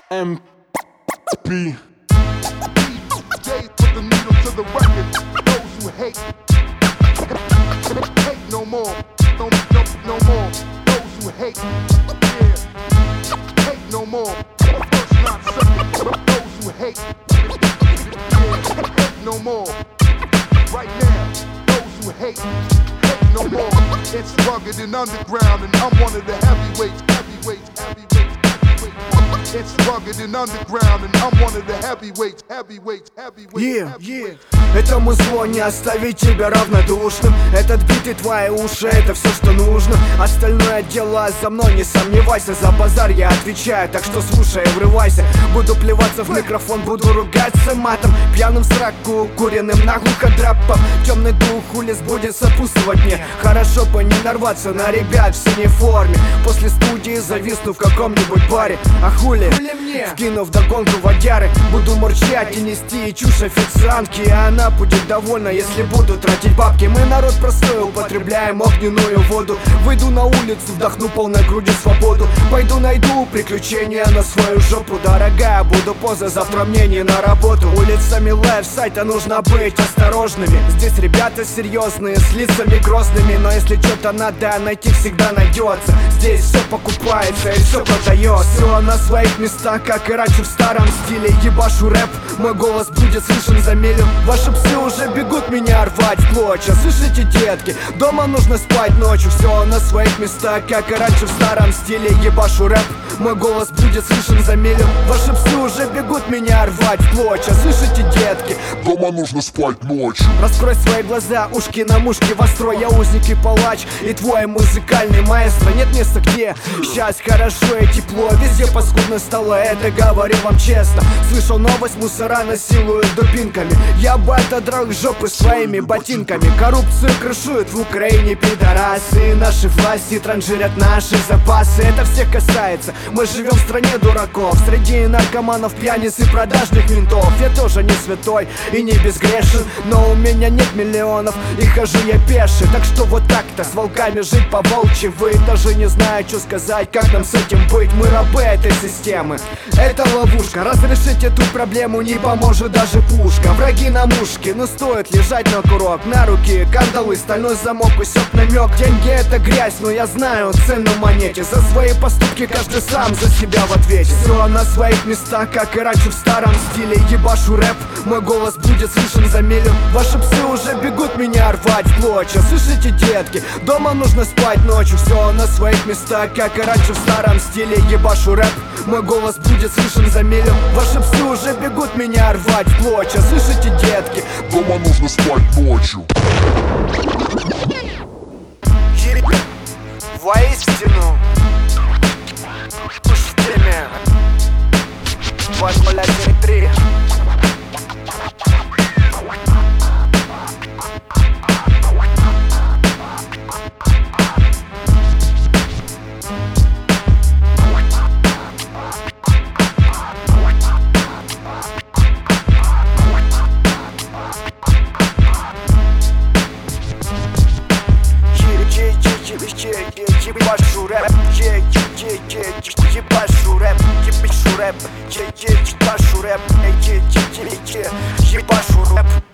MP. Put the needle to the record. Those who hate no more. No more. Those who hate, yeah, hate no more. First, not second. Those who hate, yeah, hate no more. Right now, those who hate no more. It's rugged and underground, and I'm one of the heavyweights. It's rugged and underground, and I'm one of the heavyweights. Yeah. Этому зло не оставить тебя равнодушным. Этот бит и твои уши, это все, что нужно. Остальное дело за мной, не сомневайся. За базар я отвечаю, так что слушай и врывайся. Буду плеваться в микрофон, буду ругаться матом. Пьяным в сраку, куренным наглухо драпом. Темный дух улиц будет сопутствовать мне. Хорошо бы не нарваться на ребят в синей форме. После студии зависну в каком-нибудь баре. А хули мне? Вкинув догонку водяры, буду мурчать и нести чушь официантки. И она будет довольна, если буду тратить бабки. Мы народ простой, употребляем огненную воду. Выйду на улицу, вдохну полной грудью свободу. Пойду найду приключения на свою жопу. Дорогая, буду поза, завтра мне не на работу. Улицами лайфсайта нужно быть осторожными. Здесь ребята серьезные, с лицами грозными. Но если что-то надо найти, всегда найдется. Здесь все покупается и все продается. Все на своих местах, как и раньше в старом стиле. Ебашу рэп, мой голос будет слышен за милю. Ваши псы уже бегут меня рвать в клочья. Слышите, детки, дома нужно спать ночью. Все на своих местах, как и раньше в старом стиле. Ебашу рэп, мой голос будет слышен за милю. Ваши псы уже бегут меня рвать в клочья. Слышите, детки, дома нужно спать ночью. Раскрой свои глаза, ушки на мушке востро. Я узник и палач, и твой музыкальный маэстро. Нет места, где сейчас хорошо и тепло. Везде паскудно стало, это говорю вам честно. Слышал новость, мусора насилуют дубинками. Я бы отодрал жопы своими ботинками. Коррупцию крышуют в Украине пидорасы. Наши власти транжирят наши запасы. Это всех касается, мы живем в стране дураков. Среди наркоманов, пьяниц и продажных ментов. Я тоже не святой и не безгрешен, но у меня нет миллионов и хожу я пеший. Так что вот так-то с волками жить по-волчьи. Вы даже не знаете, что сказать, как нам с этим быть. Мы рабы этой системы, это ловушка. Разрешить эту проблему не поможет даже пушка. Враги на мушке, но стоит лежать на курок. На руки кандалы, стальной замок, усек намек. Деньги это грязь, но я знаю цену монете. За свои поступки каждый сам за себя в ответе. Все на своих местах, как и раньше в старом стиле. Ебашу рэп, мой голос будет слышен за милю. Ваши псы уже бегут меня рвать в клочья. Слышите, детки, дома нужно спать ночью. Все на своих местах, как и раньше в старом стиле. Ебашу рэп, мой голос будет слышен за милю. Ваши псы уже бегут меня рвать в клочья. Слышите, детки, дома нужно спать ночью. Воистину уж в теме 2013. Ебашу рэп, ебашу рэп, ебашу рэп, ебашу рэп, ебашу рэп.